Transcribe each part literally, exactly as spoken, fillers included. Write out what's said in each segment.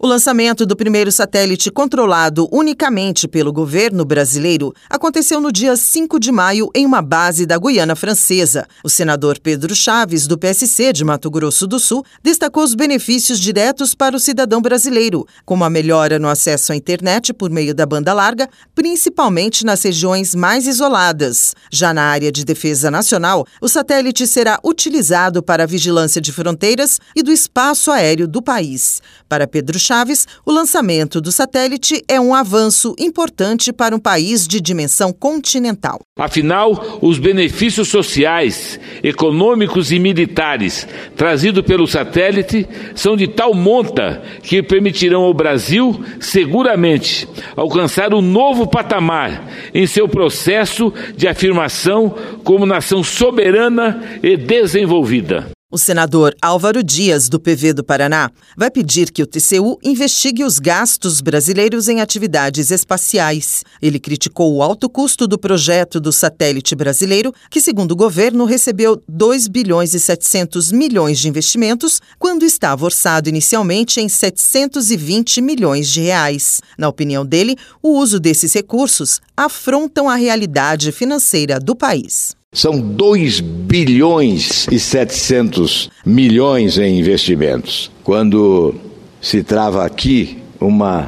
O lançamento do primeiro satélite controlado unicamente pelo governo brasileiro aconteceu no dia cinco de maio em uma base da Guiana Francesa. O senador Pedro Chaves, do P S C de Mato Grosso do Sul, destacou os benefícios diretos para o cidadão brasileiro, como a melhora no acesso à internet por meio da banda larga, principalmente nas regiões mais isoladas. Já na área de defesa nacional, o satélite será utilizado para a vigilância de fronteiras e do espaço aéreo do país. Para Pedro Chaves, o lançamento do satélite é um avanço importante para um país de dimensão continental. Afinal, os benefícios sociais, econômicos e militares trazidos pelo satélite são de tal monta que permitirão ao Brasil, seguramente, alcançar um novo patamar em seu processo de afirmação como nação soberana e desenvolvida. O senador Álvaro Dias, do P V do Paraná, vai pedir que o T C U investigue os gastos brasileiros em atividades espaciais. Ele criticou o alto custo do projeto do satélite brasileiro, que, segundo o governo, recebeu dois bilhões e setecentos milhões de investimentos, quando estava orçado inicialmente em setecentos e vinte milhões de reais. Na opinião dele, o uso desses recursos afrontam a realidade financeira do país. São dois bilhões e setecentos milhões em investimentos. Quando se trava aqui uma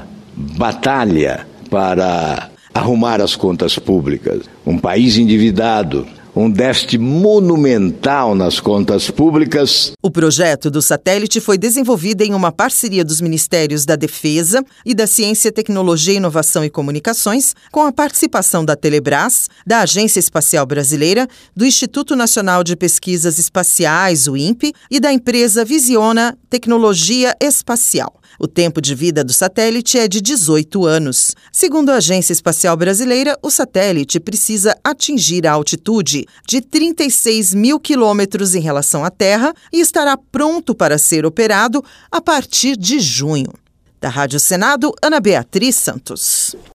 batalha para arrumar as contas públicas, um país endividado, um déficit monumental nas contas públicas. O projeto do satélite foi desenvolvido em uma parceria dos Ministérios da Defesa e da Ciência, Tecnologia, Inovação e Comunicações, com a participação da Telebrás, da Agência Espacial Brasileira, do Instituto Nacional de Pesquisas Espaciais, o INPE, e da empresa Visiona Tecnologia Espacial. O tempo de vida do satélite é de dezoito anos. Segundo a Agência Espacial Brasileira, o satélite precisa atingir a altitude de trinta e seis mil quilômetros em relação à Terra e estará pronto para ser operado a partir de junho. Da Rádio Senado, Ana Beatriz Santos.